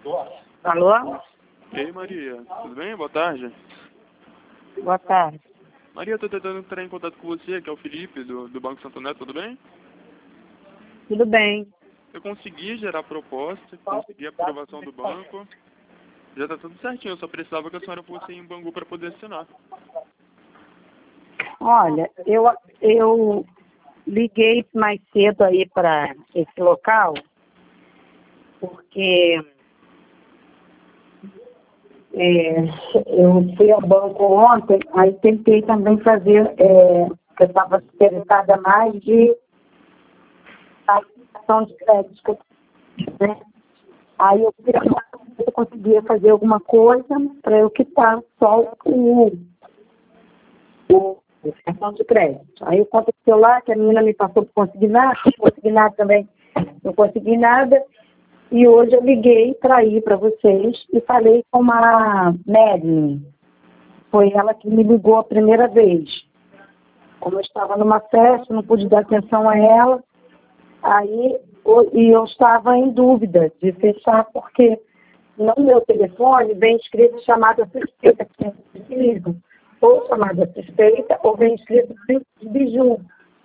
Alô? Ei, Maria, tudo bem? Boa tarde. Boa tarde. Maria, estou tentando entrar em contato com você, que é o Felipe, do Banco Santo Neto, tudo bem? Tudo bem. Eu consegui gerar a proposta, consegui a aprovação do banco. Já está tudo certinho, eu só precisava que a senhora fosse em Bangu para poder assinar. Olha, eu liguei mais cedo aí para esse local, porque eu fui ao banco ontem, aí tentei também fazer, eu estava interessada mais de ação de crédito, né? Aí eu queria se eu conseguia fazer alguma coisa para eu quitar só o cartão de crédito. Aí aconteceu lá que a menina me passou por consignado também não consegui nada. E hoje eu liguei para ir para vocês e falei com uma Mary. Foi ela que me ligou a primeira vez. Como eu estava numa festa, não pude dar atenção a ela. Aí eu estava em dúvida de fechar, porque no meu telefone vem escrito chamada suspeita, que me ligam. Ou chamada suspeita, ou vem escrito biju.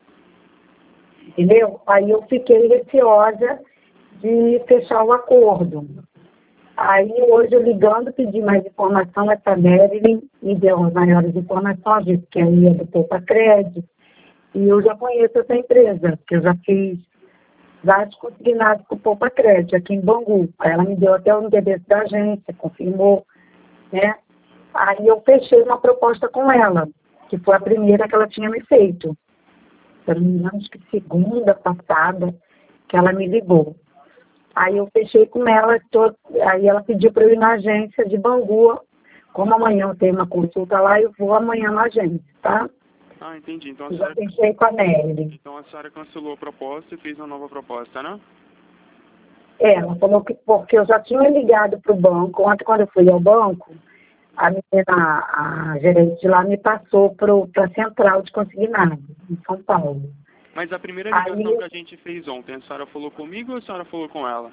Entendeu? Aí eu fiquei receosa de fechar o acordo. Aí hoje eu ligando, pedi mais informação, essa Marilyn me deu as maiores informações, disse que aí é do Poupa Crédito. E eu já conheço essa empresa, porque eu já fiz vários consignados com o Poupa Crédito aqui em Bangu. Aí ela me deu até o endereço da agência, confirmou, né? Aí eu fechei uma proposta com ela, que foi a primeira que ela tinha me feito. Se eu não me engano, acho que segunda passada que ela me ligou. Aí eu fechei com ela, aí ela pediu para eu ir na agência de Bangu. Como amanhã eu tenho uma consulta lá, eu vou amanhã na agência, tá? Ah, entendi. Então a Já senhora, fechei com a Nelly. então a senhora cancelou a proposta e fez uma nova proposta, né? Ela falou que porque eu já tinha ligado para o banco. Ontem, quando eu fui ao banco, a menina, a gerente de lá me passou para a central de consignado, em São Paulo. Mas a primeira ligação Aí, que a gente fez ontem, a senhora falou comigo ou a senhora falou com ela?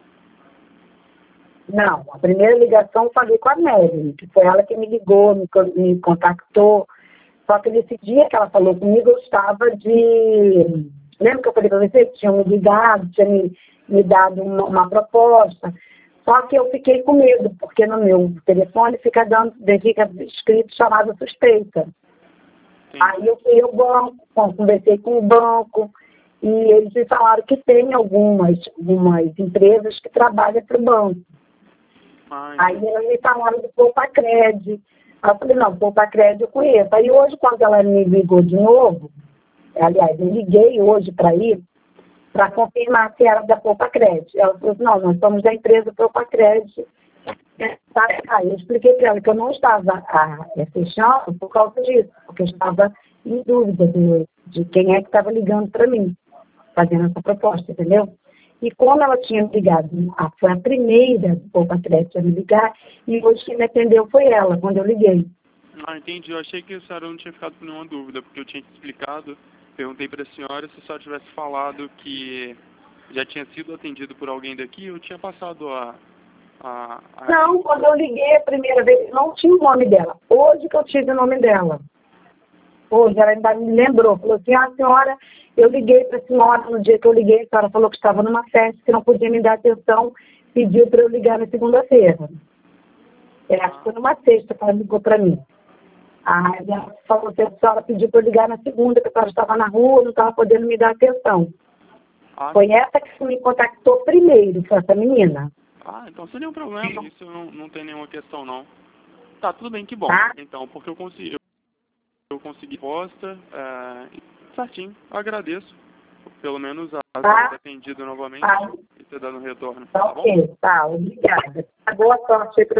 não, a primeira ligação eu falei com a Nelly, que foi ela que me ligou, me contactou. Só que nesse dia que ela falou comigo, eu estava de... Lembra que eu falei para você que tinham me ligado, tinha me dado uma proposta? Só que eu fiquei com medo, porque no meu telefone fica escrito chamada suspeita. Sim. Aí eu fui ao banco, conversei com o banco, e eles me falaram que tem algumas empresas que trabalham para o banco. Aí eles me falaram do Poupa Crédito. Aí eu falei, não, Poupa Crédito eu conheço. Aí hoje, quando ela me ligou de novo, aliás, eu liguei hoje para ir, para confirmar se era da Poupa Crédito. Ela falou assim, não, nós somos da empresa Poupa Crédito. Aí eu expliquei para ela que eu não estava fechando por causa disso, porque eu estava em dúvida de quem é que estava ligando para mim, fazendo essa proposta, entendeu? E como ela tinha me ligado, foi a primeira do Poupa Crédito a me ligar, e hoje quem me atendeu foi ela, quando eu liguei. Ah, entendi. Eu achei que a senhora não tinha ficado com nenhuma dúvida, porque eu tinha te explicado, perguntei para a senhora se a senhora tivesse falado que já tinha sido atendido por alguém daqui, eu tinha passado Não, quando eu liguei a primeira vez, não tinha o nome dela. Hoje que eu tive o nome dela. Hoje ela ainda me lembrou, falou assim, senhora, eu liguei para a senhora, no dia que eu liguei, a senhora falou que estava numa festa, que não podia me dar atenção, pediu para eu ligar na segunda-feira. Acho que foi numa sexta que ela ligou para mim. Aí ela falou que a senhora pediu para eu ligar na segunda, que a senhora estava na rua, não estava podendo me dar atenção. Foi essa que me contactou primeiro, foi essa menina. Então sem nenhum problema, isso não tem nenhuma questão não. Tá, tudo bem, que bom. Tá? Então, porque eu consegui posta, certinho, eu agradeço. Pelo menos a ter atendido novamente e ter dado um retorno. Tá, ok, tá, obrigada. Boa sorte aí para